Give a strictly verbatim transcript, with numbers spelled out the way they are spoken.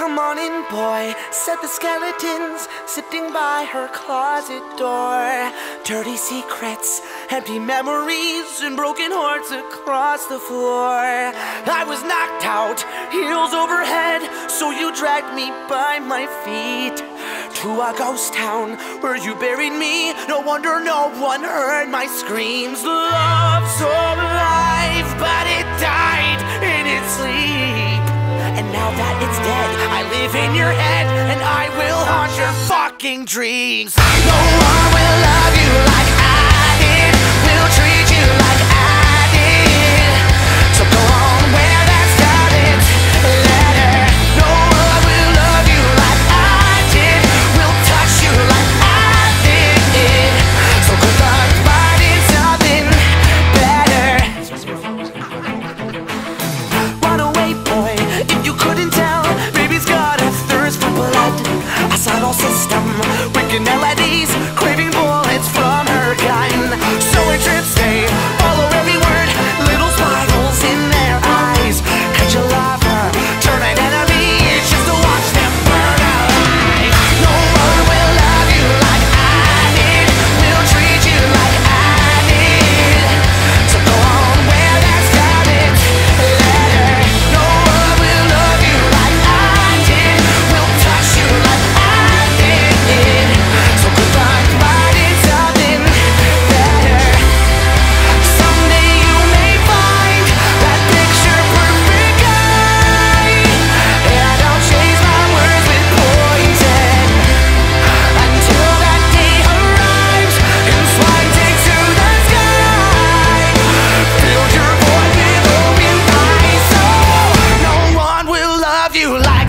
Come on in, boy, said the skeletons sitting by her closet door. Dirty secrets, empty memories, and broken hearts across the floor. I was knocked out, heels overhead, so you dragged me by my feet to a ghost town where you buried me. No wonder no one heard my screams. Love's so alive, but it died in its sleep. And now that it's dead, I live in your head, and I will haunt your fucking dreams. No one will love you like I did, will treat you like I did. So go on, wear that scarlet letter. No one will love you like I did, will touch you like I did. So good luck finding something better. Run away, boy, if you couldn't tell. Baby's got a thirst for blood, a subtle system, wicked melodies, craving bullets from her gun. So her trips stay, follow every word, little sparkles in their eyes. Could you love her, turn an enemy, just to watch them burn alive? No one will love you like I did, will treat you like I did. So go on, wear that scarlet letter. No one will love you like I did, will touch you like I did. So good luck finding something better. Someday you may find that picture perfect guy, and I'll chase my words with poison until that day arrives and fly takes to the sky. Fill your void with open eyes, so no one will love you like